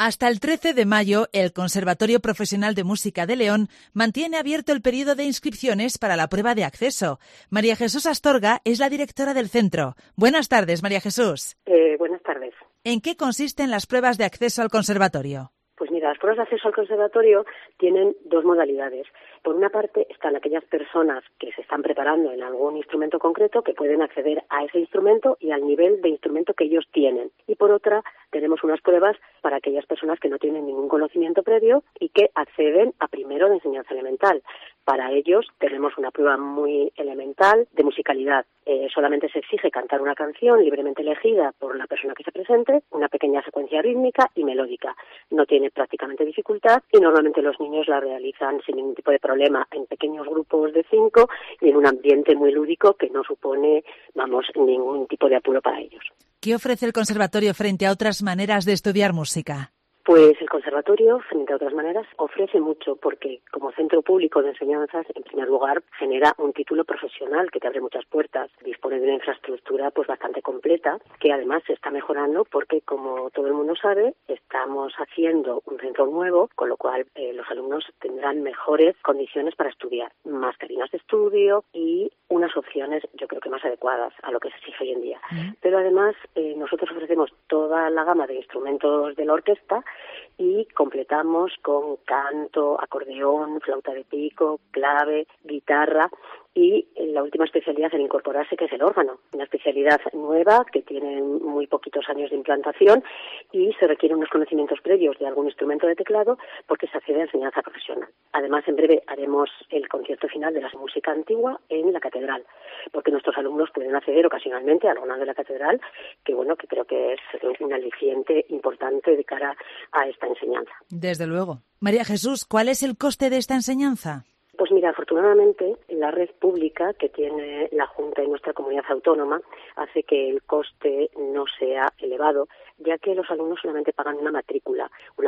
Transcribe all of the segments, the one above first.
Hasta el 13 de mayo, el Conservatorio Profesional de Música de León mantiene abierto el periodo de inscripciones para la prueba de acceso. María Jesús Astorga es la directora del centro. Buenas tardes, María Jesús. Buenas tardes. ¿En qué consisten las pruebas de acceso al conservatorio? Pues mira, las pruebas de acceso al conservatorio tienen dos modalidades. Por una parte están aquellas personas que se están preparando en algún instrumento concreto que pueden acceder a ese instrumento y al nivel de instrumento que ellos tienen. Y por otra, tenemos unas pruebas para aquellas personas que no tienen ningún conocimiento previo y que acceden a primero de enseñanza elemental. Para ellos tenemos una prueba muy elemental de musicalidad. Solamente se exige cantar una canción libremente elegida por la persona que se presente, una pequeña secuencia rítmica y melódica. No tiene prácticamente dificultad y normalmente los niños la realizan sin ningún tipo de problema en pequeños grupos de 5 y en un ambiente muy lúdico que no supone, ningún tipo de apuro para ellos. ¿Qué ofrece el conservatorio frente a otras maneras de estudiar música? Pues el conservatorio, frente a otras maneras, ofrece mucho porque como centro público de enseñanzas, en primer lugar, genera un título profesional que te abre muchas puertas. Dispone de una infraestructura bastante completa que además se está mejorando porque, como todo el mundo sabe, estamos haciendo un centro nuevo, con lo cual los alumnos tendrán mejores condiciones para estudiar, más cabinas de estudio y unas opciones, yo creo que más adecuadas a lo que se exige hoy en día. Pero además nosotros ofrecemos toda la gama de instrumentos de la orquesta y completamos con canto, acordeón, flauta de pico, clave, guitarra y la última especialidad en incorporarse, que es el órgano, una especialidad nueva que tiene muy poquitos años de implantación y se requieren unos conocimientos previos de algún instrumento de teclado porque se accede a enseñanza profesional. Además, en breve haremos el concierto final de la música antigua en la catedral, porque nuestros alumnos pueden acceder ocasionalmente a alguna de la catedral, que creo que es un aliciente importante de cara a esta enseñanza. Desde luego. María Jesús, ¿cuál es el coste de esta enseñanza? Pues mira, afortunadamente la red pública que tiene la Junta en nuestra comunidad autónoma hace que el coste no sea elevado, ya que los alumnos solamente pagan una matrícula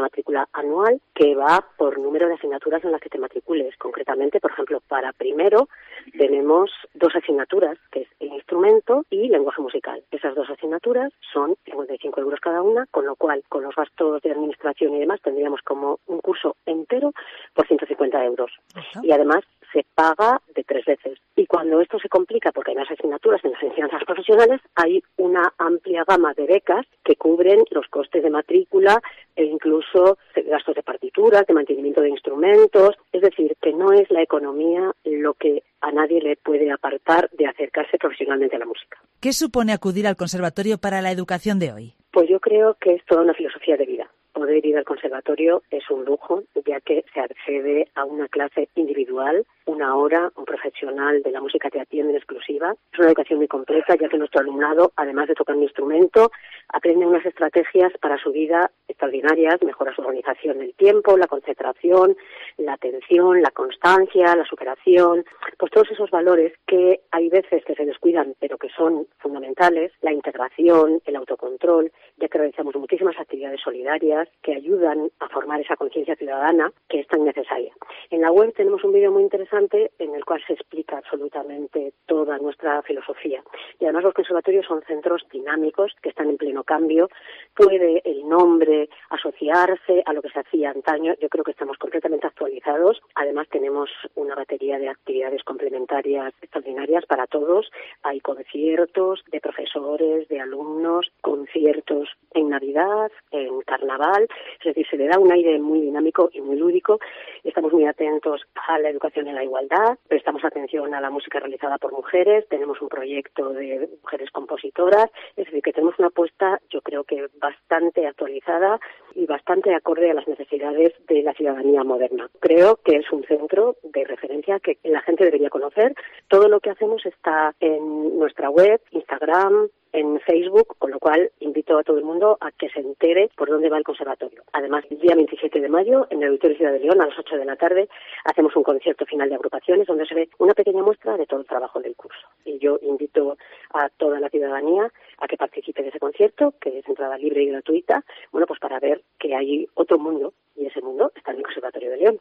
anual que va por número de asignaturas en las que te matricules. Concretamente, por ejemplo, para primero tenemos 2 asignaturas, que es el instrumento y lenguaje musical. Esas 2 asignaturas son 55 euros cada una, con lo cual, con los gastos de administración y demás, tendríamos como un curso entero por 150 euros. Y además se paga de 3 veces. Y cuando esto se complica, porque hay más asignaturas en las enseñanzas profesionales, hay una amplia gama de becas que cubren los costes de matrícula e incluso gastos de partituras, de mantenimiento de instrumentos. Es decir, que no es la economía lo que a nadie le puede apartar de acercarse profesionalmente a la música. ¿Qué supone acudir al conservatorio para la educación de hoy? Pues yo creo que es toda una filosofía de vida. Poder ir al conservatorio es un lujo, ya que se accede a una clase individual, una hora, un profesional de la música te atiende en exclusiva. Es una educación muy completa, ya que nuestro alumnado, además de tocar un instrumento, aprende unas estrategias para su vida extraordinarias, mejora su organización del tiempo, la concentración, la atención, la constancia, la superación, pues todos esos valores que hay veces que se descuidan, pero que son fundamentales, la integración, el autocontrol, ya que realizamos muchísimas actividades solidarias que ayudan a formar esa conciencia ciudadana que es tan necesaria. En la web tenemos un vídeo muy interesante en el cual se explica absolutamente toda nuestra filosofía. Y además los conservatorios son centros dinámicos que están en pleno cambio. Puede el nombre asociarse a lo que se hacía antaño. Yo creo que estamos completamente actualizados. Además tenemos una batería de actividades complementarias extraordinarias para todos. Hay conciertos de profesores, de alumnos, conciertos en Navidad, en Carnaval. Es decir, se le da un aire muy dinámico y muy lúdico. Estamos muy atentos a la educación en la igualdad, prestamos atención a la música realizada por mujeres, tenemos un proyecto de mujeres compositoras, es decir, que tenemos una apuesta, yo creo que bastante actualizada y bastante acorde a las necesidades de la ciudadanía moderna. Creo que es un centro de referencia que la gente debería conocer. Todo lo que hacemos está en nuestra web, Instagram, en Facebook, con lo cual invito a todo el mundo a que se entere por dónde va el conservatorio. Además, el día 27 de mayo, en el Auditorio Ciudad de León, a las 8 de la tarde, hacemos un concierto final de agrupaciones donde se ve una pequeña muestra de todo el trabajo del curso. Y yo invito a toda la ciudadanía a que participe de ese concierto, que es entrada libre y gratuita, pues para ver que hay otro mundo, y ese mundo está en el Conservatorio de León.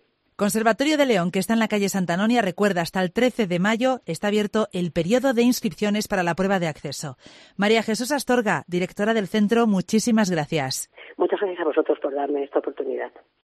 Conservatorio de León, que está en la calle Santa Anonia, recuerda, hasta el 13 de mayo está abierto el periodo de inscripciones para la prueba de acceso. María Jesús Astorga, directora del centro, muchísimas gracias. Muchas gracias a vosotros por darme esta oportunidad.